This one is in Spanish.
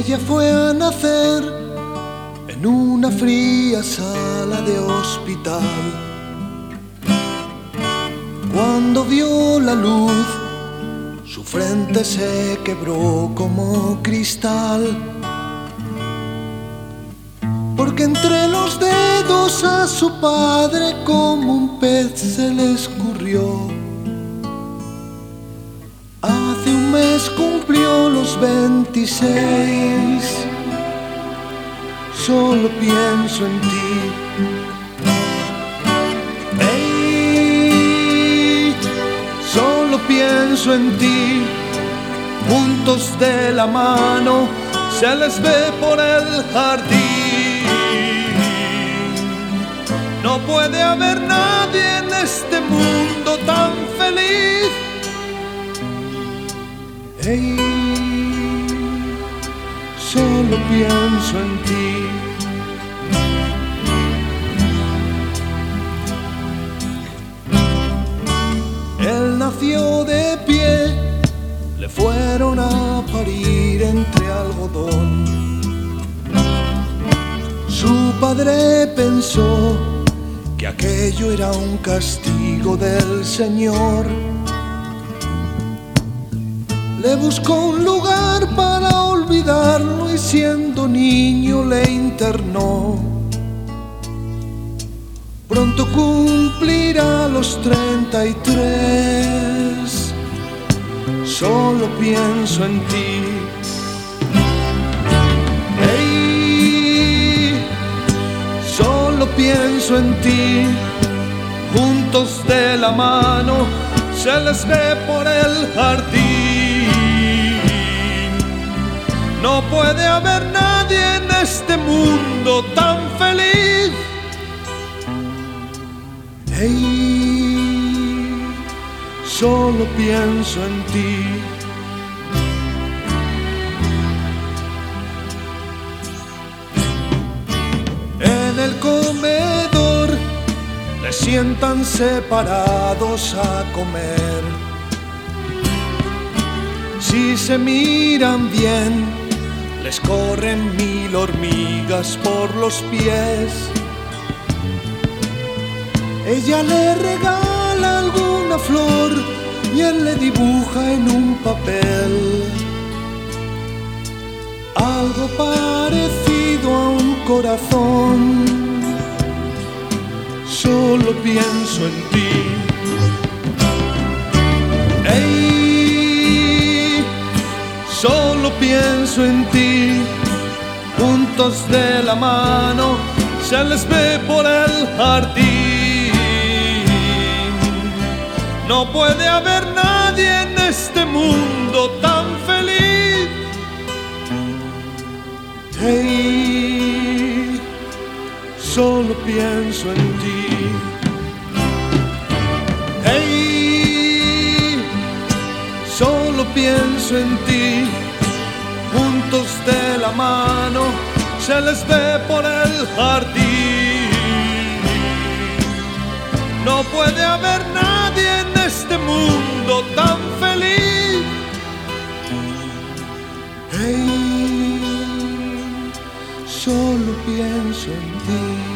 Ella fue a nacer en una fría sala de hospital. Cuando vio la luz, su frente se quebró como cristal, porque entre los dedos a su padre como un pez se le escurrió. Hace un mes cumplió los 26. Solo pienso en ti. Hey, solo pienso en ti. Juntos de la mano se les ve por el jardín. No puede haber nadie en este mundo tan feliz. Hey, solo pienso en ti. Él nació de pie, le fueron a parir entre algodón. Su padre pensó que aquello era un castigo del Señor. Le buscó un lugar para olvidarlo y siendo niño le internó. Pronto cumplirá los 33. Solo pienso en ti. Hey, solo pienso en ti. Juntos de la mano se les ve por el jardín. No puede haber nadie en este mundo tan feliz. Hey, solo pienso en ti. En el comedor le sientan separados a comer. Si se miran bien, les corren 1000 hormigas por los pies. Ella le regala alguna flor y él le dibuja en un papel algo parecido a un corazón. Solo pienso en ti. Hey, solo pienso en ti. Juntos de la mano se les ve por el jardín. No puede haber nadie en este mundo tan feliz. Hey, solo pienso en ti. Hey, solo pienso en ti. Juntos de la mano se les ve por el jardín. No puede haber nadie en este mundo tan feliz. Hey, solo pienso en ti.